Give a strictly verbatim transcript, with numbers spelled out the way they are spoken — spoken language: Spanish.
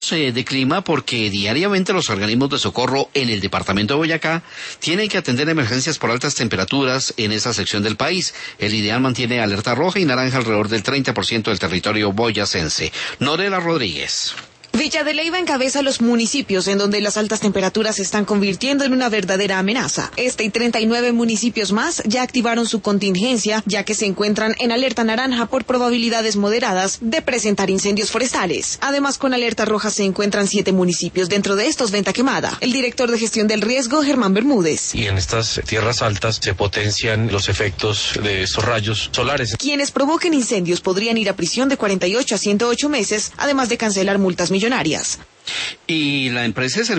de clima porque diariamente los organismos de socorro en el departamento de Boyacá tienen que atender emergencias por altas temperaturas en esa sección del país. El IDEAM mantiene alerta roja y naranja alrededor del treinta por ciento del territorio boyacense. Norela Rodríguez. Villa de Leyva encabeza los municipios en donde las altas temperaturas se están convirtiendo en una verdadera amenaza. Este y treinta y nueve municipios más ya activaron su contingencia, ya que se encuentran en alerta naranja por probabilidades moderadas de presentar incendios forestales. Además, con alerta roja se encuentran siete municipios, dentro de estos Venta Quemada. El director de gestión del riesgo, Germán Bermúdez. Y en estas tierras altas se potencian los efectos de estos rayos solares. Quienes provoquen incendios podrían ir a prisión de cuarenta y ocho a ciento ocho meses, además de cancelar multas millonarias. Y la empresa de